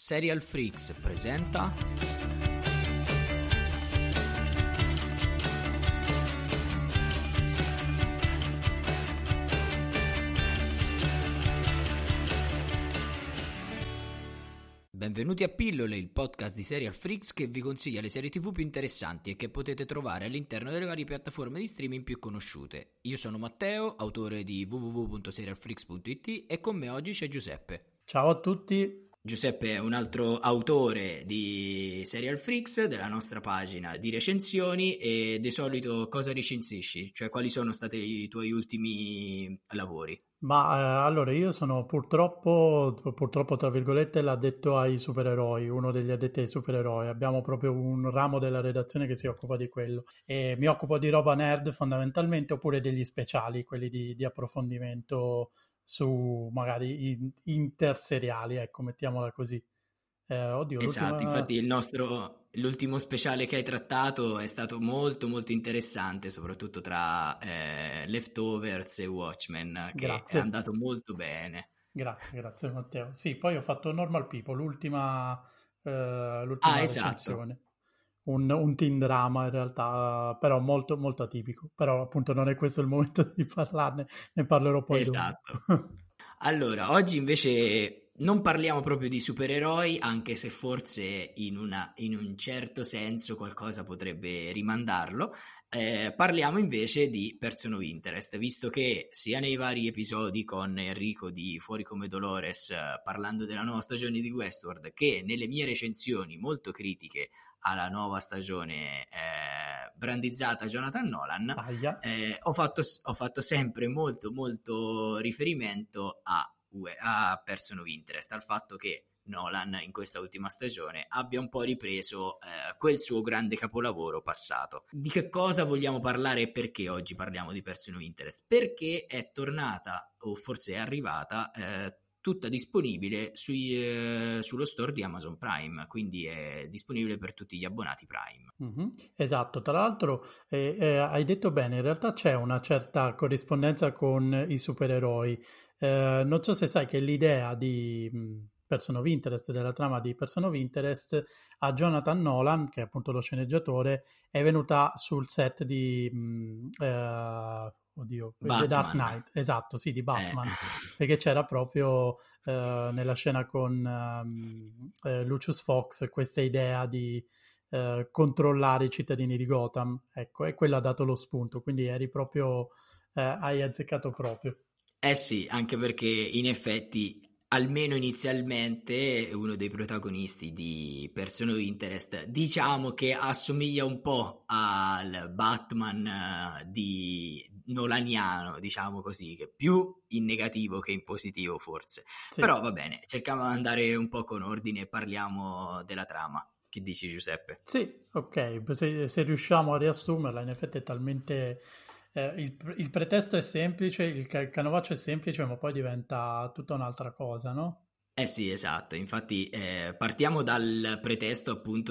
Serial Freaks presenta Benvenuti a Pillole, il podcast di Serial Freaks che vi consiglia le serie TV più interessanti e che potete trovare all'interno delle varie piattaforme di streaming più conosciute. Io sono Matteo, autore di www.serialfreaks.it, e con me oggi c'è Giuseppe. Ciao a tutti. Giuseppe è un altro autore di Serial Freaks, della nostra pagina di recensioni, e di solito cosa recensisci? Cioè, quali sono stati i tuoi ultimi lavori? Allora io sono purtroppo tra virgolette l'addetto ai supereroi, uno degli addetti ai supereroi. Abbiamo proprio un ramo della redazione che si occupa di quello e mi occupo di roba nerd fondamentalmente, oppure degli speciali, quelli di approfondimento su magari interseriali, ecco, mettiamola così. Esatto, infatti l'ultimo speciale che hai trattato è stato molto molto interessante, soprattutto tra Leftovers e Watchmen, che è Grazie, andato molto bene. grazie Matteo. Sì, poi ho fatto Normal People, Ah, l'ultima esatto, recensione. Un teen drama in realtà, però molto, molto atipico. Però appunto non è questo il momento di parlarne, ne parlerò poi dopo. esatto. Allora, oggi invece non parliamo proprio di supereroi, anche se forse in un certo senso qualcosa potrebbe rimandarlo. Parliamo invece di Person of Interest, visto che sia nei vari episodi con Enrico di Fuori come Dolores, parlando della nuova stagione di Westworld, che nelle mie recensioni molto critiche alla nuova stagione brandizzata Jonathan Nolan, Aia. ho fatto sempre molto molto riferimento a Person of Interest, al fatto che Nolan in questa ultima stagione abbia un po' ripreso quel suo grande capolavoro passato. Di che cosa vogliamo parlare e perché oggi parliamo di Person of Interest? Perché è tornata, o forse è arrivata, tutta disponibile sullo store di Amazon Prime, quindi è disponibile per tutti gli abbonati Prime. Mhm. Esatto, tra l'altro hai detto bene, in realtà c'è una certa corrispondenza con i supereroi. Non so se sai che l'idea di Person of Interest, della trama di Person of Interest, a Jonathan Nolan, che è appunto lo sceneggiatore, è venuta sul set di The Dark Batman. Knight, esatto, sì, di Eh. Batman, perché c'era proprio nella scena con Lucius Fox questa idea di controllare i cittadini di Gotham, ecco, e quello ha dato lo spunto, quindi eri proprio, hai azzeccato proprio. Eh sì, anche perché in effetti, almeno inizialmente, uno dei protagonisti di Person of Interest, diciamo che assomiglia un po' al Batman di Nolaniano, diciamo così, che più in negativo che in positivo forse. Sì. Però va bene, cerchiamo di andare un po' con ordine e parliamo della trama. Che dici, Giuseppe? Sì, ok, se riusciamo a riassumerla, in effetti è talmente... il pretesto è semplice, il canovaccio è semplice, ma poi diventa tutta un'altra cosa, no? Eh sì, esatto, infatti partiamo dal pretesto appunto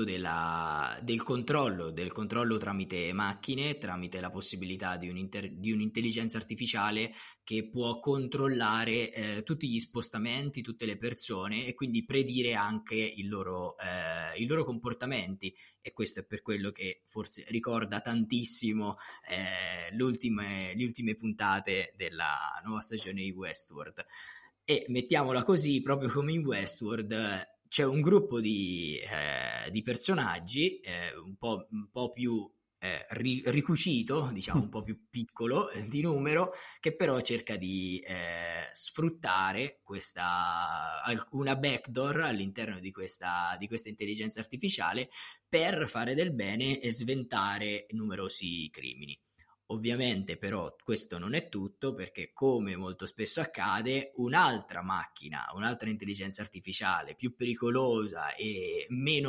del controllo tramite macchine, tramite la possibilità di di un'intelligenza artificiale che può controllare tutti gli spostamenti, tutte le persone, e quindi predire anche i loro comportamenti, e questo è per quello che forse ricorda tantissimo le ultime puntate della nuova stagione di Westworld. E mettiamola così, proprio come in Westworld, c'è un gruppo di personaggi un po' più ricucito, diciamo un po' più piccolo di numero, che però cerca di sfruttare una backdoor all'interno di questa intelligenza artificiale per fare del bene e sventare numerosi crimini. Ovviamente però questo non è tutto, perché come molto spesso accade, un'altra macchina, un'altra intelligenza artificiale più pericolosa e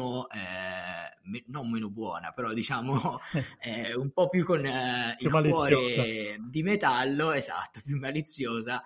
non meno buona, però diciamo un po' più con Più il maliziosa. cuore di metallo, esatto, più maliziosa,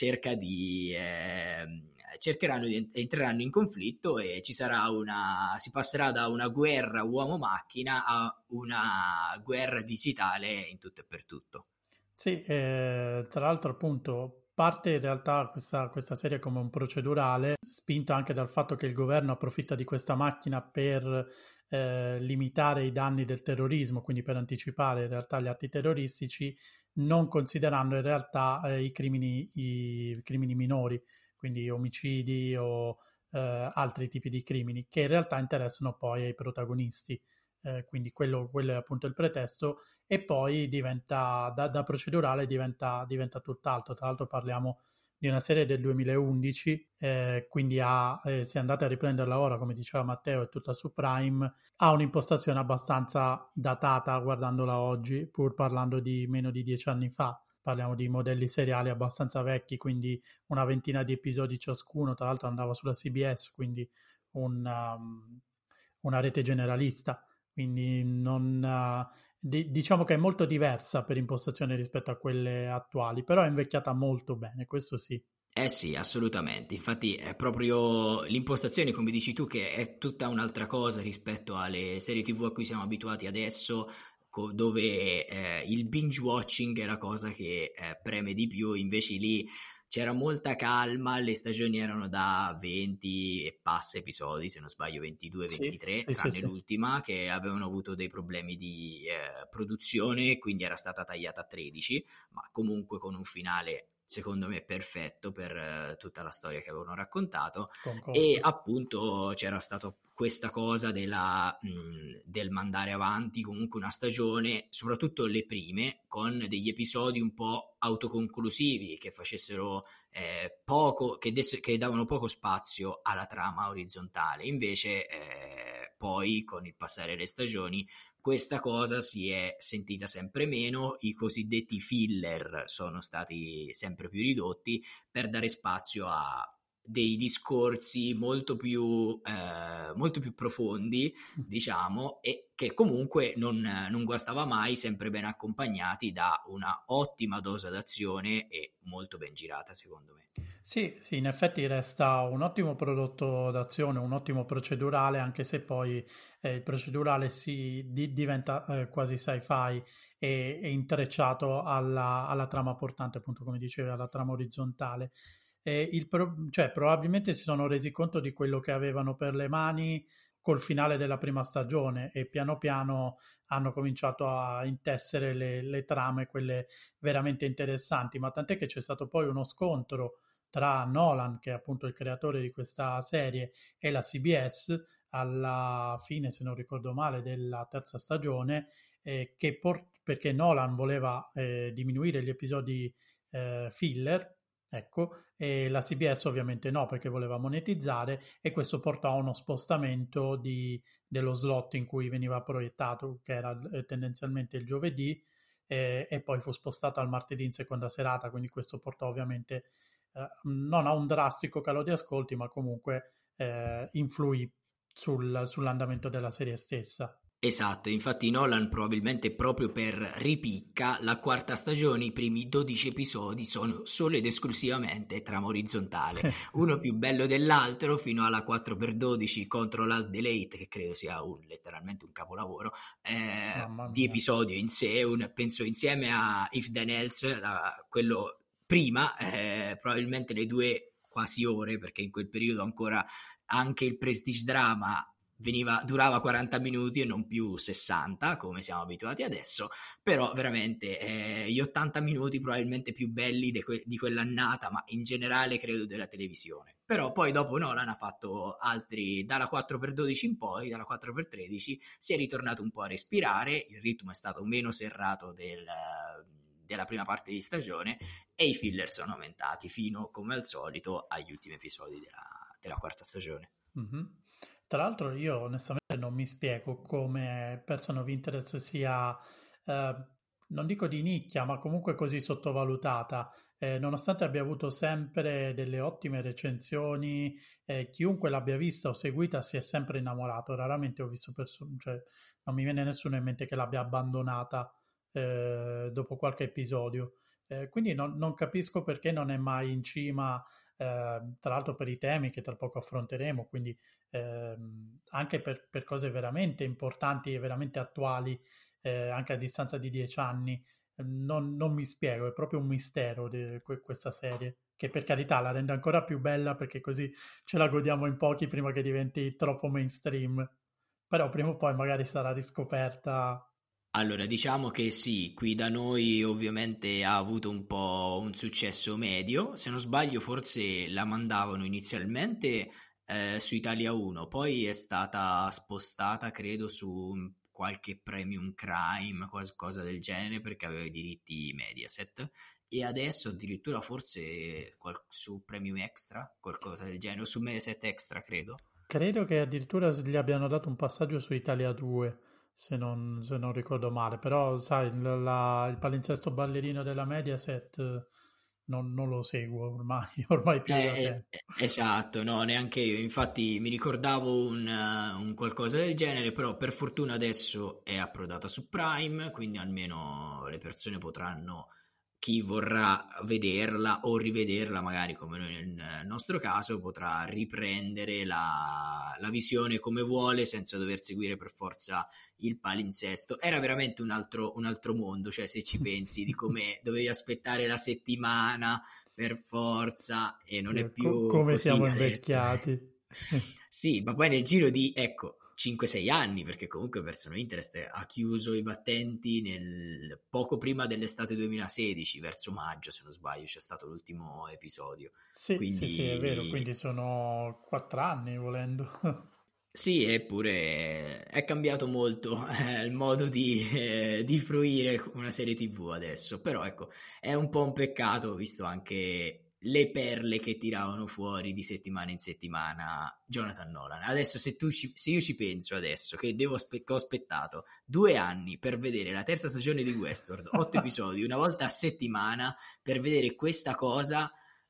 entreranno in conflitto e si passerà da una guerra uomo-macchina a una guerra digitale in tutto e per tutto. Sì, tra l'altro appunto parte in realtà questa serie come un procedurale, spinto anche dal fatto che il governo approfitta di questa macchina per limitare i danni del terrorismo, quindi per anticipare in realtà gli atti terroristici, non considerando in realtà i crimini minori, quindi omicidi o altri tipi di crimini, che in realtà interessano poi ai protagonisti. Quindi quello è appunto il pretesto, e poi diventa da procedurale diventa tutt'altro. Tra l'altro parliamo di una serie del 2011, quindi se andate a riprenderla ora, come diceva Matteo, è tutta su Prime, ha un'impostazione abbastanza datata guardandola oggi, pur parlando di meno di 10 anni fa. Parliamo di modelli seriali abbastanza vecchi, quindi una ventina di episodi ciascuno. Tra l'altro andava sulla CBS, quindi una rete generalista, quindi non, diciamo che è molto diversa per impostazione rispetto a quelle attuali, però è invecchiata molto bene, questo sì. Eh sì, assolutamente. Infatti è proprio l'impostazione, come dici tu, che è tutta un'altra cosa rispetto alle serie TV a cui siamo abituati adesso, dove il binge watching è la cosa che preme di più, invece lì c'era molta calma, le stagioni erano da 20 e passa episodi, se non sbaglio Sì, 22-23, sì, sì, tranne sì. l'ultima che avevano avuto dei problemi di produzione, quindi era stata tagliata a 13, ma comunque con un finale secondo me perfetto per tutta la storia che avevano raccontato. E Concordo. appunto c'era stata questa cosa del mandare avanti comunque una stagione, soprattutto le prime, con degli episodi un po' autoconclusivi che facessero poco, che davano poco spazio alla trama orizzontale. Invece poi con il passare delle stagioni questa cosa si è sentita sempre meno, i cosiddetti filler sono stati sempre più ridotti per dare spazio a dei discorsi molto più profondi, diciamo, e che comunque non guastava mai, sempre ben accompagnati da una ottima dose d'azione e molto ben girata, secondo me. Sì, sì, in effetti resta un ottimo prodotto d'azione, un ottimo procedurale, anche se poi il procedurale diventa quasi sci-fi e intrecciato alla trama portante, appunto come dicevi, alla trama orizzontale. Cioè, probabilmente si sono resi conto di quello che avevano per le mani col finale della prima stagione, e piano piano hanno cominciato a intessere le trame, quelle veramente interessanti, ma tant'è che c'è stato poi uno scontro tra Nolan, che è appunto il creatore di questa serie, e la CBS alla fine, se non ricordo male, della terza stagione, perché Nolan voleva diminuire gli episodi filler, ecco, e la CBS ovviamente no, perché voleva monetizzare, e questo portò a uno spostamento dello slot in cui veniva proiettato, che era tendenzialmente il giovedì, e poi fu spostato al martedì in seconda serata, quindi questo portò ovviamente non a un drastico calo di ascolti, ma comunque influì sull'andamento della serie stessa. Esatto, infatti Nolan probabilmente proprio per ripicca la quarta stagione, i primi 12 episodi sono solo ed esclusivamente trama orizzontale, uno più bello dell'altro fino alla 4x12 Control Alt Delete, che credo sia letteralmente un capolavoro Mamma di mia. episodio in sé, penso insieme a If Then Else, quello prima, probabilmente le due quasi ore, perché in quel periodo ancora anche il prestige drama durava 40 minuti e non più 60 come siamo abituati adesso, però veramente gli 80 minuti probabilmente più belli di quell'annata, ma in generale credo della televisione. Però poi dopo Nolan ha fatto altri, dalla 4x12 in poi, dalla 4x13 si è ritornato un po' a respirare, il ritmo è stato meno serrato della prima parte di stagione e i filler sono aumentati fino, come al solito, agli ultimi episodi della quarta stagione. Mhm. Tra l'altro io onestamente non mi spiego come Person of Interest sia, eh, non dico di nicchia, ma comunque così sottovalutata. Nonostante abbia avuto sempre delle ottime recensioni, chiunque l'abbia vista o seguita si è sempre innamorato. Raramente ho visto persone, cioè non mi viene nessuno in mente che l'abbia abbandonata dopo qualche episodio. Quindi non capisco perché non è mai in cima, tra l'altro per i temi che tra poco affronteremo, quindi anche per cose veramente importanti e veramente attuali, anche a distanza di 10 anni. non mi spiego, è proprio un mistero di questa serie, che per carità la rende ancora più bella perché così ce la godiamo in pochi prima che diventi troppo mainstream, però prima o poi magari sarà riscoperta. Allora, diciamo che sì, qui da noi ovviamente ha avuto un po' un successo medio, se non sbaglio forse la mandavano inizialmente su Italia 1, poi è stata spostata credo su qualche Premium Crime, qualcosa del genere perché aveva i diritti Mediaset e adesso addirittura forse su Premium Extra, qualcosa del genere, o su Mediaset Extra credo. Credo che addirittura gli abbiano dato un passaggio su Italia 2, se non ricordo male, però sai, il palinsesto ballerino della Mediaset non lo seguo ormai, ormai più da tempo. Esatto, no, neanche io. Infatti mi ricordavo un qualcosa del genere, però per fortuna adesso è approdata su Prime, quindi almeno le persone potranno, chi vorrà vederla o rivederla, magari come noi nel nostro caso, potrà riprendere la visione come vuole senza dover seguire per forza il palinsesto. Era veramente un altro mondo, cioè se ci pensi di come dovevi aspettare la settimana per forza e non è più Come così siamo adesso. invecchiati. Sì, ma poi nel giro di, ecco, 5-6 anni, perché comunque Persona Interest ha chiuso i battenti poco prima dell'estate 2016, verso maggio, se non sbaglio, c'è stato l'ultimo episodio. Sì, sì, sì, è vero, Quindi quindi sono 4 anni volendo. sì, eppure è cambiato molto il modo di fruire una serie TV adesso, però ecco, è un po' un peccato visto anche le perle che tiravano fuori di settimana in settimana Jonathan Nolan. Adesso se io ci penso adesso che ho aspettato 2 anni per vedere la terza stagione di Westworld, 8 episodi, una volta a settimana per vedere questa cosa,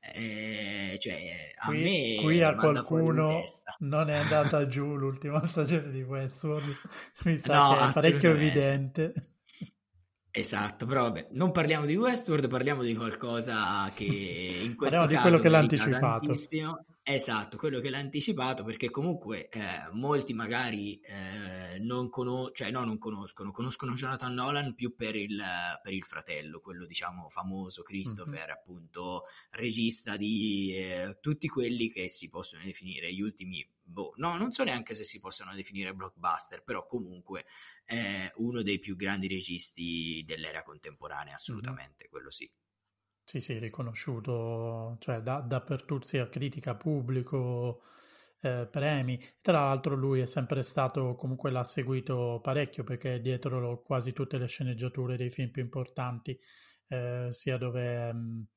cioè a Qui me a manda fuori di qualcuno testa. non è andata giù l'ultima stagione di Westworld, mi sa No, che è parecchio assolutamente. evidente. Esatto, però vabbè, non parliamo di Westworld, parliamo di qualcosa che in Parliamo questo di quello caso che l'ha merita anticipato. tantissimo. Esatto, quello che l'ha anticipato, perché comunque molti magari cioè, no, non conoscono, conoscono Jonathan Nolan più per il fratello, quello diciamo famoso, Mhm. Christopher, appunto, regista di tutti quelli che si possono definire gli ultimi, boh, no, non so neanche se si possono definire blockbuster, però comunque è uno dei più grandi registi dell'era contemporanea, Mhm. assolutamente, quello sì. Sì, sì, riconosciuto, cioè dappertutto, sia critica, pubblico, premi. Tra l'altro lui è sempre stato, comunque l'ha seguito parecchio perché è dietro quasi tutte le sceneggiature dei film più importanti, sia dove,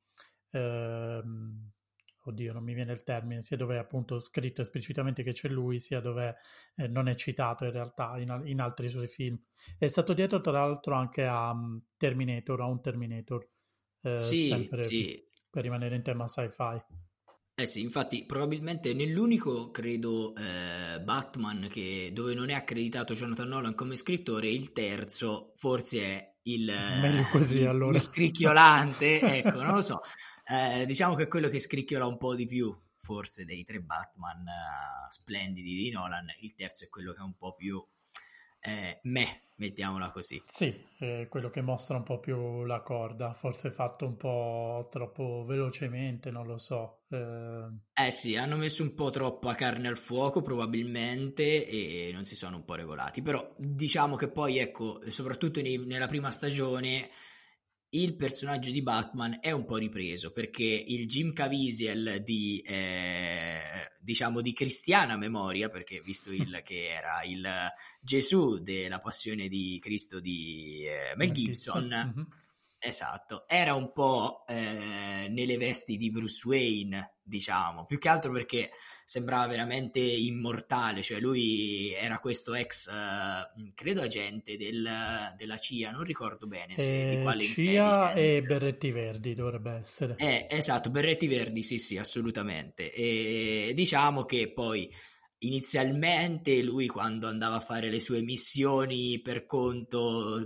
ehm, oddio, non mi viene il termine, sia dove è appunto scritto esplicitamente che c'è lui, sia dove non è citato in realtà in altri suoi film. È stato dietro tra l'altro anche a Terminator, a un Terminator Sì, sempre sì. per rimanere in tema sci-fi. Eh sì, infatti probabilmente nell'unico, credo, Batman dove non è accreditato Jonathan Nolan come scrittore, il terzo forse è Meglio così il più allora. scricchiolante, ecco, non lo so. Diciamo che è quello che scricchiola un po' di più, forse dei tre Batman splendidi di Nolan, il terzo è quello che è un po' più mettiamola così. Sì, è quello che mostra un po' più la corda, forse fatto un po' troppo velocemente, non lo so. Eh sì, hanno messo un po' troppa carne al fuoco probabilmente e non si sono un po' regolati, però diciamo che poi ecco, soprattutto nella prima stagione il personaggio di Batman è un po' ripreso perché il Jim Caviezel diciamo di cristiana memoria, perché visto che era il Gesù della passione di Cristo di Mel Mel Gibson. Gibson, Mhm. esatto, era un po' nelle vesti di Bruce Wayne, diciamo, più che altro perché sembrava veramente immortale, cioè lui era questo ex, credo agente della CIA, non ricordo bene se di quale CIA e intelligence. Berretti Verdi dovrebbe essere. Esatto, berretti verdi, sì, sì, assolutamente. E diciamo che poi inizialmente lui quando andava a fare le sue missioni per conto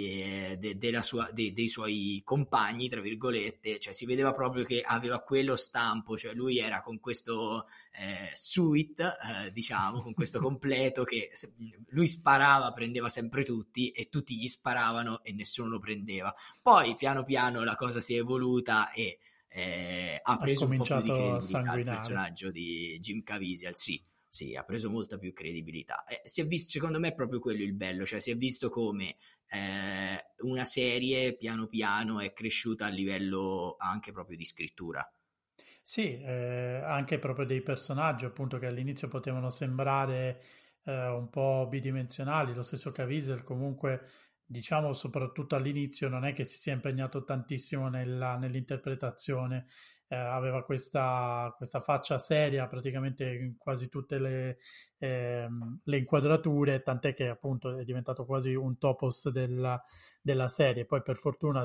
dei suoi compagni, tra virgolette, cioè si vedeva proprio che aveva quello stampo, cioè lui era con questo suit, diciamo, con questo completo che lui sparava, prendeva sempre tutti e tutti gli sparavano e nessuno lo prendeva. Poi piano piano la cosa si è evoluta e ha Ha preso un po' più di cominciato a credibilità il sanguinare. personaggio di Jim Caviezel, sì. Sì, ha preso molta più credibilità. Si è visto, secondo me è proprio quello il bello, cioè si è visto come una serie piano piano è cresciuta a livello anche proprio di scrittura. Sì, anche proprio dei personaggi, appunto, che all'inizio potevano sembrare un po' bidimensionali. Lo stesso Caviezel, comunque, diciamo, soprattutto all'inizio, non è che si sia impegnato tantissimo nell'interpretazione. Aveva questa faccia seria praticamente in quasi tutte le inquadrature, tant'è che appunto è diventato quasi un topos della serie. Poi per fortuna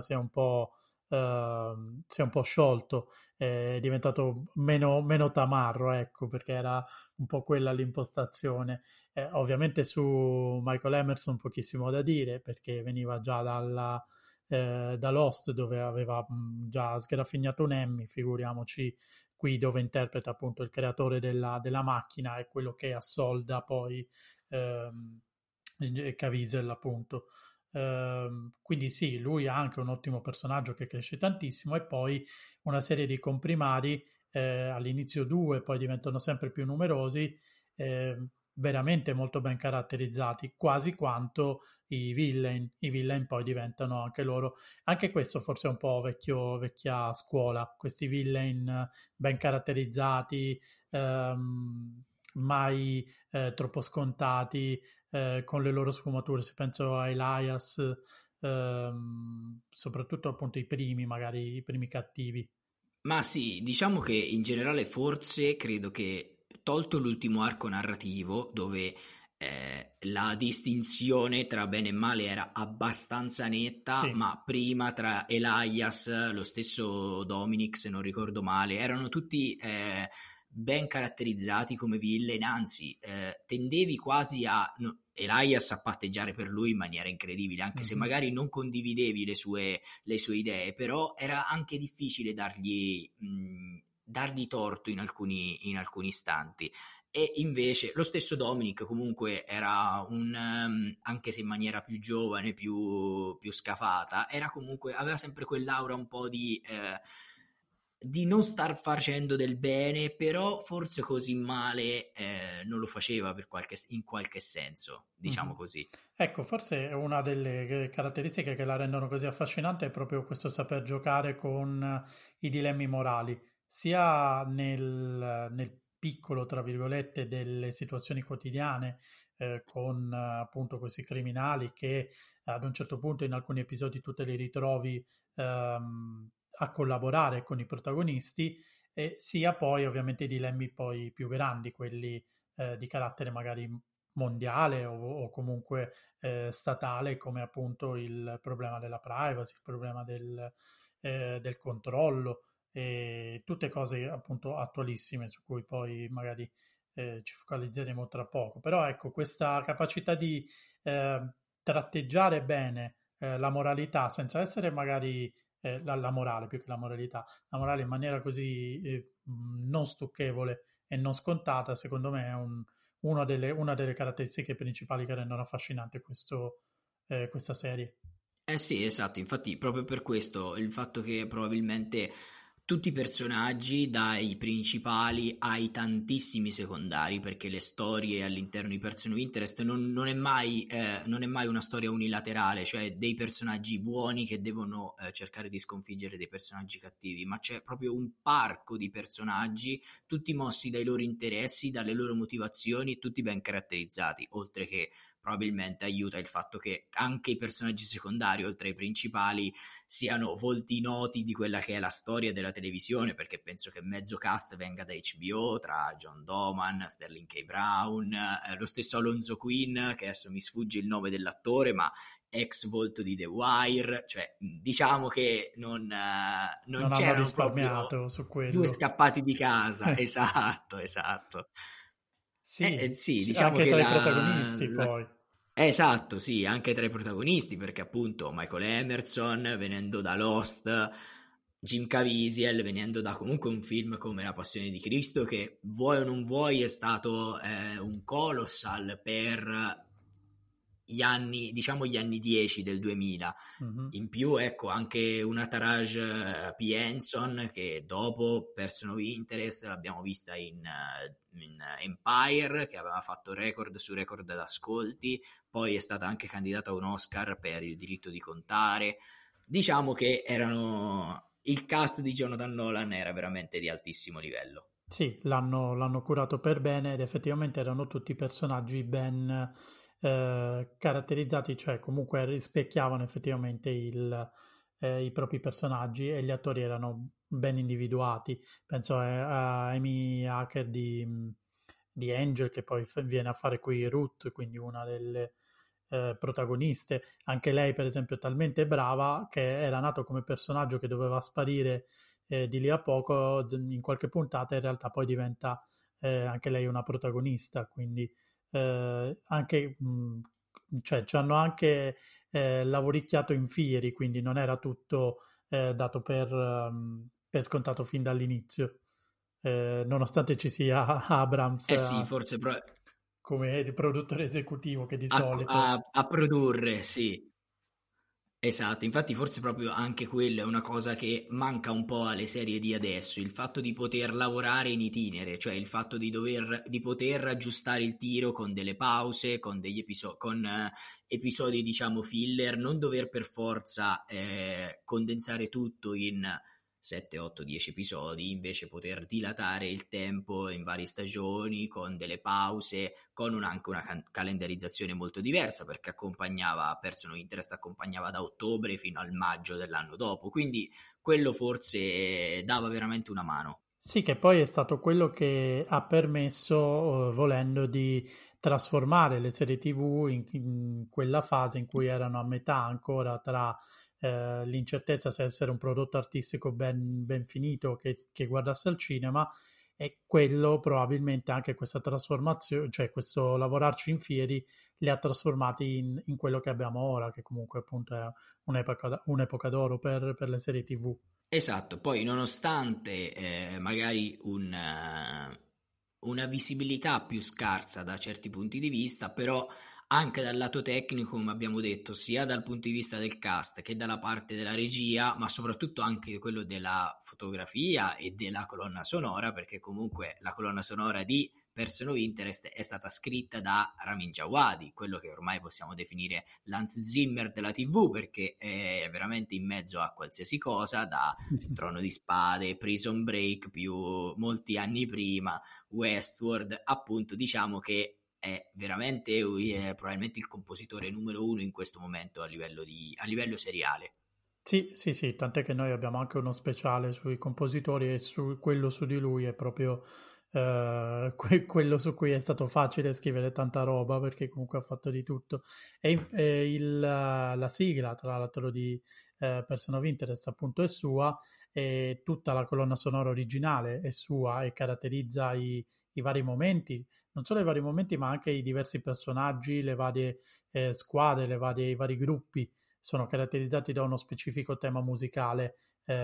si è un po' sciolto, è diventato meno tamarro, ecco, perché era un po' quella l'impostazione. Ovviamente su Michael Emerson pochissimo da dire, perché veniva già da Lost, dove aveva già sgraffignato un Emmy, figuriamoci qui dove interpreta appunto il creatore della macchina e quello che assolda poi ehm, Caviezel appunto. Quindi sì, lui ha anche un ottimo personaggio che cresce tantissimo e poi una serie di comprimari, all'inizio due, poi diventano sempre più numerosi, eh, veramente molto ben caratterizzati, quasi quanto i villain. I villain poi diventano anche loro, anche questo forse è un po' vecchia scuola, questi villain ben caratterizzati, mai troppo scontati, con le loro sfumature. Se penso a Elias, soprattutto appunto i primi, magari i primi cattivi. Ma sì, diciamo che in generale forse credo che tolto l'ultimo arco narrativo dove la distinzione tra bene e male era abbastanza netta, Sì. ma prima tra Elias, lo stesso Dominic, se non ricordo male, erano tutti ben caratterizzati come villain, anzi tendevi quasi a Elias a patteggiare per lui in maniera incredibile, anche se Mhm. magari non condividevi le sue idee, però era anche difficile dargli torto in alcuni istanti. E invece lo stesso Dominic comunque era anche se in maniera più giovane, più scafata, era comunque, aveva sempre quell'aura un po' di non star facendo del bene, però forse così male non lo faceva in qualche senso, diciamo Mhm. così. Ecco, forse una delle caratteristiche che la rendono così affascinante è proprio questo saper giocare con i dilemmi morali, sia nel piccolo, tra virgolette, delle situazioni quotidiane, con appunto questi criminali che ad un certo punto in alcuni episodi tu te li ritrovi a collaborare con i protagonisti, e sia poi ovviamente i dilemmi poi più grandi, quelli di carattere magari mondiale o comunque statale, come appunto il problema della privacy, il problema del controllo, e tutte cose appunto attualissime su cui poi magari ci focalizzeremo tra poco. Però ecco, questa capacità di tratteggiare bene la moralità senza essere magari la morale più che la moralità, la morale in maniera così non stucchevole e non scontata, secondo me è una delle caratteristiche principali che rendono affascinante questa serie. Eh sì, esatto, infatti proprio per questo il fatto che probabilmente tutti i personaggi, dai principali ai tantissimi secondari, perché le storie all'interno di Person of Interest non è mai una storia unilaterale, cioè dei personaggi buoni che devono cercare di sconfiggere dei personaggi cattivi, ma c'è proprio un parco di personaggi, tutti mossi dai loro interessi, dalle loro motivazioni, tutti ben caratterizzati, oltre che probabilmente aiuta il fatto che anche i personaggi secondari, oltre ai principali, siano volti noti di quella che è la storia della televisione, perché penso che mezzo cast venga da HBO, tra John Doman, Sterling K. Brown, lo stesso Alonzo Quinn, che adesso mi sfugge il nome dell'attore, ma ex volto di The Wire, cioè diciamo che non Non hanno c'erano proprio risparmiato su due quello. scappati di casa, esatto, esatto. Sì, sì, diciamo anche che tra i protagonisti la- poi. esatto, sì, anche tra i protagonisti, perché appunto Michael Emerson venendo da Lost, Jim Caviezel venendo da comunque un film come La Passione di Cristo, che vuoi o non vuoi è stato un colossal per gli anni, diciamo gli anni 10 del 2000. Mhm. In più, ecco, anche una Taraji P. Henson che dopo Person of Interest l'abbiamo vista in Empire, che aveva fatto record su record d'ascolti, poi è stata anche candidata a un Oscar per Il diritto di contare. Diciamo che il cast di Jonathan Nolan era veramente di altissimo livello. Sì, l'hanno curato per bene ed effettivamente erano tutti personaggi ben caratterizzati, cioè comunque rispecchiavano effettivamente i propri personaggi e gli attori erano ben individuati. Penso a Amy Acker di Angel, che poi viene a fare qui Ruth, quindi una delle protagoniste. Anche lei, per esempio, è talmente brava che era nato come personaggio che doveva sparire di lì a poco, in qualche puntata, in realtà poi diventa anche lei una protagonista, quindi anche, cioè, ci hanno anche lavoricchiato in fieri, quindi non era tutto dato per scontato fin dall'inizio, nonostante ci sia Abrams Eh sì, forse come produttore esecutivo che di solito. a produrre, sì. Esatto, infatti forse proprio anche quello è una cosa che manca un po' alle serie di adesso, il fatto di poter lavorare in itinere, cioè il fatto di poter aggiustare il tiro con delle pause, con episodi diciamo filler, non dover per forza condensare tutto in 7, 8, 10 episodi, invece poter dilatare il tempo in varie stagioni con delle pause, con anche una calendarizzazione molto diversa perché accompagnava Person of Interest accompagnava da ottobre fino al maggio dell'anno dopo, quindi quello forse dava veramente una mano. Sì, che poi è stato quello che ha permesso, volendo, di trasformare le serie TV in quella fase in cui erano a metà ancora tra l'incertezza se essere un prodotto artistico ben finito che guardasse al cinema e quello probabilmente anche questa trasformazione, cioè questo lavorarci in fieri, li ha trasformati in quello che abbiamo ora, che comunque appunto è un'epoca d'oro per le serie TV. Esatto, poi nonostante magari una visibilità più scarsa da certi punti di vista, però anche dal lato tecnico, come abbiamo detto, sia dal punto di vista del cast che dalla parte della regia, ma soprattutto anche quello della fotografia e della colonna sonora, perché comunque la colonna sonora di Person of Interest è stata scritta da Ramin Djawadi, quello che ormai possiamo definire l'Hans Zimmer della TV, perché è veramente in mezzo a qualsiasi cosa, da Trono di Spade, Prison Break, più molti anni prima, Westworld, appunto diciamo che è veramente probabilmente il compositore numero uno in questo momento a livello seriale. Sì, sì, sì, tant'è che noi abbiamo anche uno speciale sui compositori e su quello su di lui è proprio quello su cui è stato facile scrivere tanta roba perché comunque ha fatto di tutto. La sigla, tra l'altro, di Person of Interest appunto è sua e tutta la colonna sonora originale è sua e caratterizza i vari momenti, non solo i vari momenti ma anche i diversi personaggi, le varie squadre, i vari gruppi sono caratterizzati da uno specifico tema musicale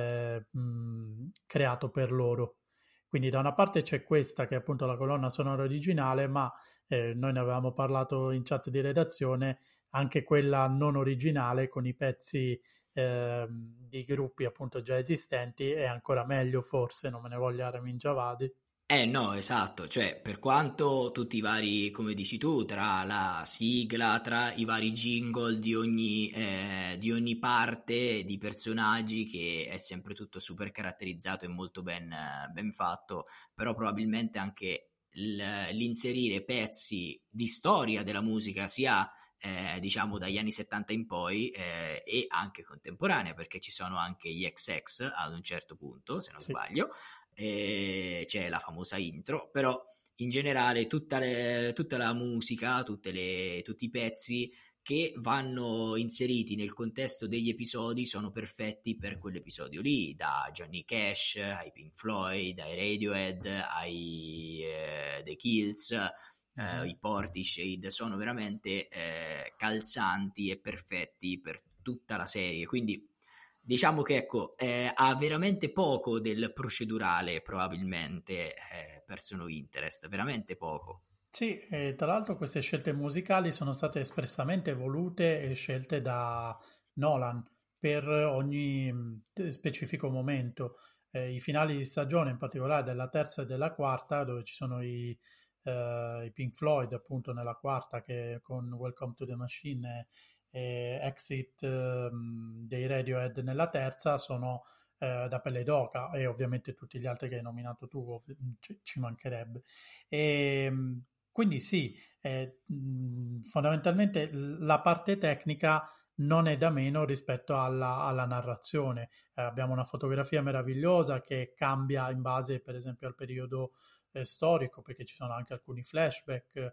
creato per loro. Quindi da una parte c'è questa che è appunto la colonna sonora originale, ma noi ne avevamo parlato in chat di redazione, anche quella non originale con i pezzi di gruppi appunto già esistenti è ancora meglio forse, non me ne voglia Ramin Djawadi. No, esatto, cioè per quanto tutti i vari, come dici tu, tra la sigla, tra i vari jingle di ogni parte di personaggi, che è sempre tutto super caratterizzato e molto ben fatto, però probabilmente anche l'inserire pezzi di storia della musica, sia diciamo dagli anni 70 in poi e anche contemporanea, perché ci sono anche gli XX ad un certo punto, se non Sì. sbaglio, e c'è la famosa intro, però in generale tutta la musica, tutti i pezzi che vanno inseriti nel contesto degli episodi sono perfetti per quell'episodio lì, da Johnny Cash ai Pink Floyd, ai Radiohead, ai The Kills, i Portishead sono veramente calzanti e perfetti per tutta la serie, quindi diciamo che ecco, ha veramente poco del procedurale probabilmente Person of Interest, veramente poco. Sì, e tra l'altro queste scelte musicali sono state espressamente volute e scelte da Nolan per ogni specifico momento. I finali di stagione, in particolare della terza e della quarta, dove ci sono i Pink Floyd, appunto nella quarta, che con Welcome to the Machine e Exit dei Radiohead nella terza, sono da pelle d'oca, e ovviamente tutti gli altri che hai nominato tu, ci mancherebbe. E, quindi sì, fondamentalmente la parte tecnica non è da meno rispetto alla narrazione. Abbiamo una fotografia meravigliosa che cambia in base, per esempio, al periodo storico, perché ci sono anche alcuni flashback.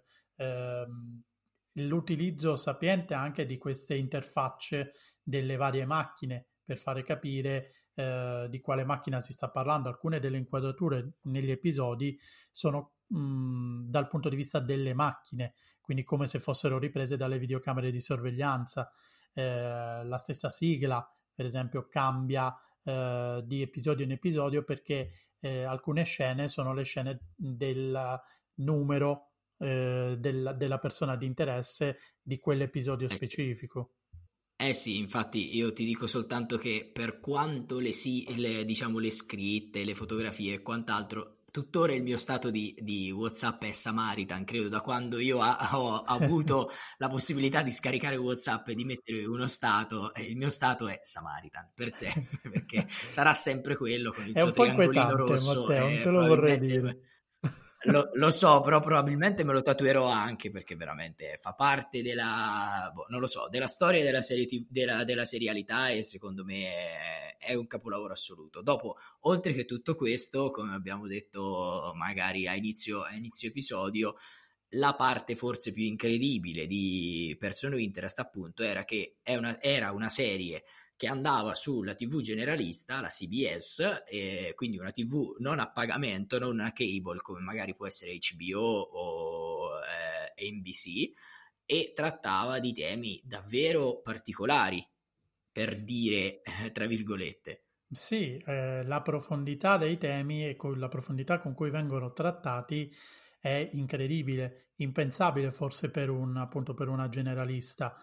L'utilizzo sapiente anche di queste interfacce delle varie macchine per fare capire di quale macchina si sta parlando. Alcune delle inquadrature negli episodi sono dal punto di vista delle macchine, quindi come se fossero riprese dalle videocamere di sorveglianza. La stessa sigla, per esempio, cambia di episodio in episodio perché alcune scene sono le scene del numero della persona di interesse di quell'episodio Eh sì. specifico. Eh sì, infatti io ti dico soltanto che per quanto diciamo, le scritte, le fotografie e quant'altro, tuttora il mio stato di WhatsApp è Samaritan, credo da quando io ho avuto la possibilità di scaricare WhatsApp e di mettere uno stato, il mio stato è Samaritan, per sempre, perché sarà sempre quello con il È suo un po' triangolino inquietante, rosso Matteo, non e te lo vorrei probabilmente... dire. Lo so, però probabilmente me lo tatuerò anche perché veramente fa parte della, boh, non lo so, della storia della della serialità e secondo me è un capolavoro assoluto. Dopo, oltre che tutto questo, come abbiamo detto magari a inizio episodio, la parte forse più incredibile di Person of Interest appunto era che era una serie che andava sulla TV generalista, la CBS, e quindi una TV non a pagamento, non una cable come magari può essere HBO o NBC, e trattava di temi davvero particolari, per dire, tra virgolette. Sì, la profondità dei temi e con la profondità con cui vengono trattati è incredibile, impensabile forse per appunto per una generalista.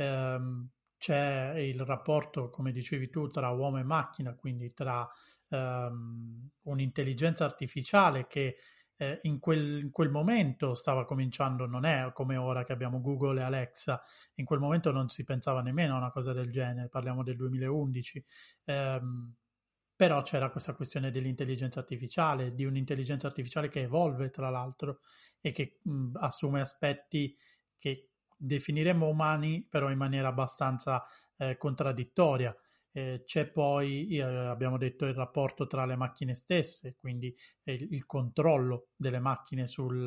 C'è il rapporto, come dicevi tu, tra uomo e macchina, quindi tra un'intelligenza artificiale che in quel momento stava cominciando, non è come ora che abbiamo Google e Alexa, in quel momento non si pensava nemmeno a una cosa del genere, parliamo del 2011. Ehm, Però c'era questa questione dell'intelligenza artificiale, di un'intelligenza artificiale che evolve tra l'altro e che assume aspetti che definiremmo umani, però in maniera abbastanza contraddittoria. C'è poi, abbiamo detto, il rapporto tra le macchine stesse, quindi il controllo delle macchine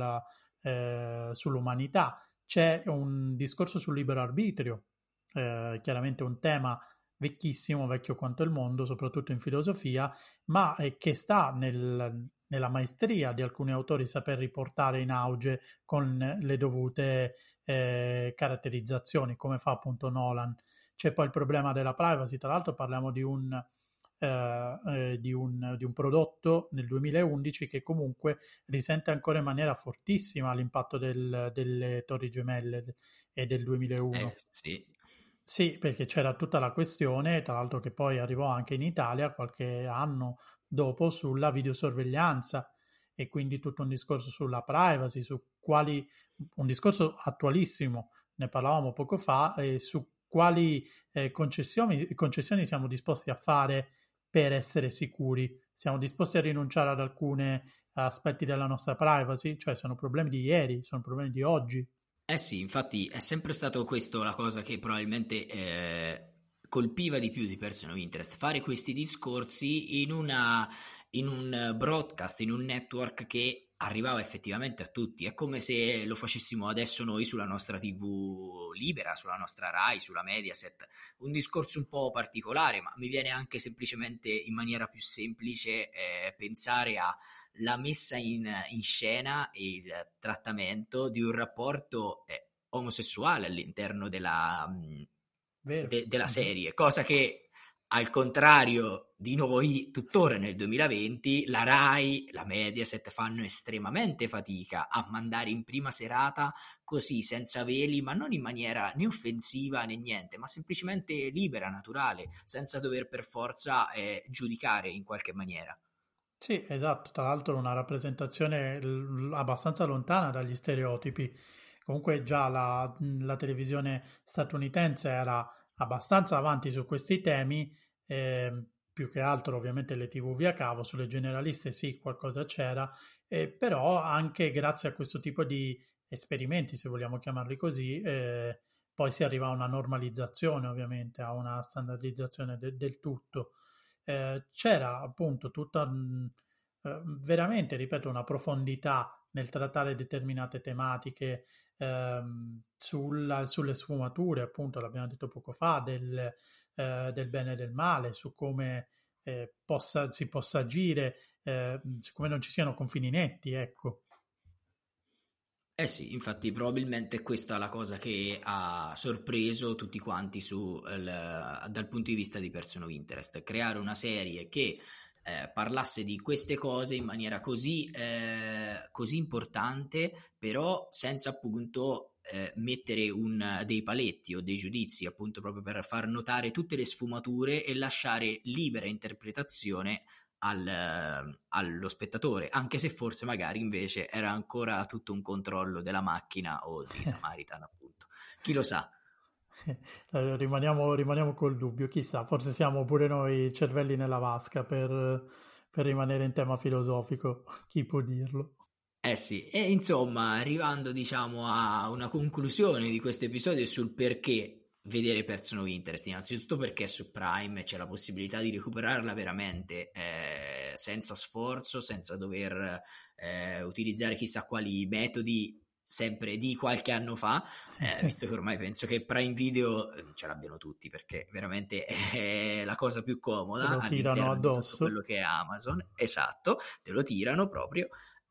sull'umanità. C'è un discorso sul libero arbitrio, chiaramente un tema vecchissimo, vecchio quanto il mondo, soprattutto in filosofia, ma che sta nella maestria di alcuni autori saper riportare in auge con le dovute caratterizzazioni, come fa appunto Nolan. C'è poi il problema della privacy, tra l'altro parliamo di un prodotto nel 2011 che comunque risente ancora in maniera fortissima l'impatto delle Torri Gemelle e del 2001. Sì. Sì, perché c'era tutta la questione, tra l'altro che poi arrivò anche in Italia qualche anno dopo, sulla videosorveglianza e quindi tutto un discorso sulla privacy, un discorso attualissimo, ne parlavamo poco fa, e su quali concessioni siamo disposti a fare per essere sicuri. Siamo disposti a rinunciare ad alcuni aspetti della nostra privacy, cioè sono problemi di ieri, sono problemi di oggi. Eh sì, infatti è sempre stato questo la cosa che probabilmente colpiva di più di Person of Interest, fare questi discorsi in un broadcast, in un network che arrivava effettivamente a tutti. È come se lo facessimo adesso noi sulla nostra TV libera, sulla nostra Rai, sulla Mediaset. Un discorso un po' particolare, ma mi viene anche semplicemente in maniera più semplice pensare a la messa in scena e il trattamento di un rapporto omosessuale all'interno Vero. della Mhm. serie, cosa che al contrario di noi, tuttora nel 2020, la Rai, la Mediaset fanno estremamente fatica a mandare in prima serata così, senza veli, ma non in maniera né offensiva né niente, ma semplicemente libera, naturale, senza dover per forza giudicare in qualche maniera. Sì, esatto, tra l'altro una rappresentazione abbastanza lontana dagli stereotipi. Comunque già la televisione statunitense era abbastanza avanti su questi temi, più che altro ovviamente le TV via cavo, sulle generaliste sì, qualcosa c'era, però anche grazie a questo tipo di esperimenti, se vogliamo chiamarli così, poi si arriva a una normalizzazione ovviamente, a una standardizzazione del tutto. C'era appunto tutta veramente, ripeto, una profondità nel trattare determinate tematiche, sulle sfumature, appunto, l'abbiamo detto poco fa, del bene e del male, su come si possa agire, su come non ci siano confini netti, ecco. Eh sì, infatti probabilmente questa è la cosa che ha sorpreso tutti quanti dal punto di vista di Person of Interest, creare una serie che parlasse di queste cose in maniera così importante, però senza appunto mettere dei paletti o dei giudizi, appunto proprio per far notare tutte le sfumature e lasciare libera interpretazione allo spettatore, anche se forse magari invece era ancora tutto un controllo della macchina o di Samaritan, appunto. Chi lo sa? Rimaniamo col dubbio, chissà, forse siamo pure noi cervelli nella vasca per rimanere in tema filosofico, chi può dirlo? Eh sì, e insomma, arrivando diciamo a una conclusione di questo episodio sul perché vedere Person of Interest, innanzitutto perché è su Prime e c'è la possibilità di recuperarla veramente senza sforzo, senza dover utilizzare chissà quali metodi, sempre di qualche anno fa, visto che ormai penso che Prime Video ce l'abbiano tutti perché veramente è la cosa più Te comoda lo tirano all'interno di tutto quello addosso. che è Amazon, esatto, te lo tirano proprio.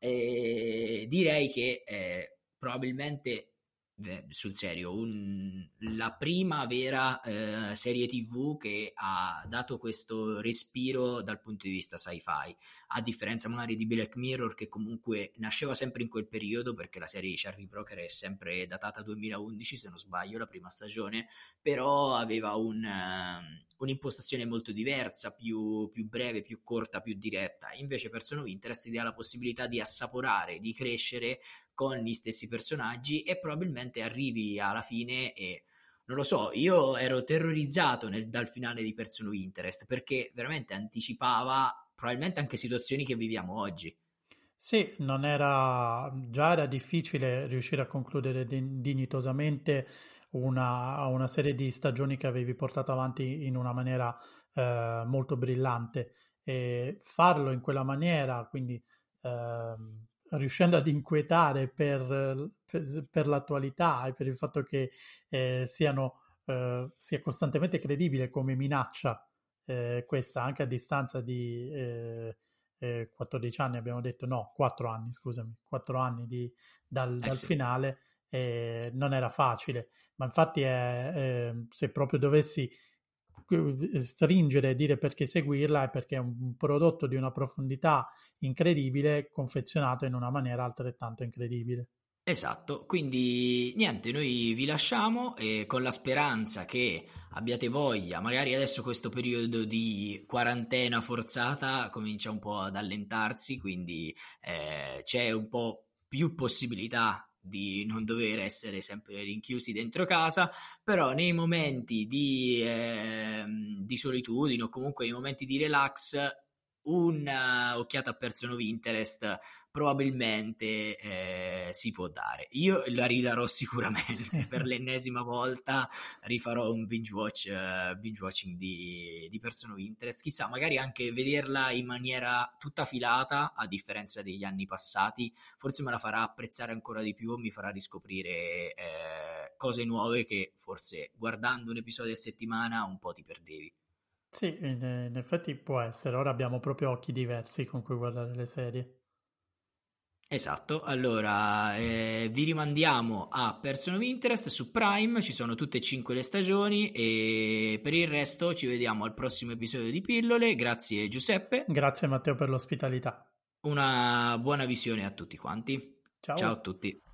E direi che probabilmente sul serio la prima vera serie TV che ha dato questo respiro dal punto di vista sci-fi, a differenza magari di Black Mirror che comunque nasceva sempre in quel periodo perché la serie di Charlie Brooker è sempre datata 2011 se non sbaglio la prima stagione, però aveva un'impostazione molto diversa, più breve, più corta, più diretta. Invece Person of Interest ti dà la possibilità di assaporare, di crescere con gli stessi personaggi e probabilmente arrivi alla fine e non lo so, io ero terrorizzato dal finale di Person of Interest perché veramente anticipava probabilmente anche situazioni che viviamo oggi. Sì, non era, già era difficile riuscire a concludere dignitosamente una serie di stagioni che avevi portato avanti in una maniera molto brillante e farlo in quella maniera, quindi riuscendo ad inquietare per l'attualità e per il fatto che sia costantemente credibile come minaccia questa anche a distanza di 14 anni, abbiamo detto no, 4 anni, scusami, 4 anni Eh dal sì. finale, non era facile, ma infatti se proprio dovessi stringere e dire perché seguirla è perché è un prodotto di una profondità incredibile, confezionato in una maniera altrettanto incredibile. Esatto, quindi niente, noi vi lasciamo con la speranza che abbiate voglia, magari adesso questo periodo di quarantena forzata comincia un po' ad allentarsi, quindi c'è un po' più possibilità di non dover essere sempre rinchiusi dentro casa, però nei momenti di solitudine o comunque nei momenti di relax, un'occhiata a Person of Interest probabilmente si può dare. Io la ridarò sicuramente per l'ennesima volta, rifarò un binge watching di Person of Interest. Chissà, magari anche vederla in maniera tutta filata, a differenza degli anni passati, forse me la farà apprezzare ancora di più, mi farà riscoprire cose nuove che forse guardando un episodio a settimana un po' ti perdevi. Sì, in effetti può essere, ora abbiamo proprio occhi diversi con cui guardare le serie. Esatto, allora vi rimandiamo a Person of Interest su Prime, ci sono tutte e 5 le stagioni e per il resto ci vediamo al prossimo episodio di Pillole. Grazie Giuseppe, Grazie Matteo per l'ospitalità. una buona visione a tutti quanti. Ciao a Ciao. tutti.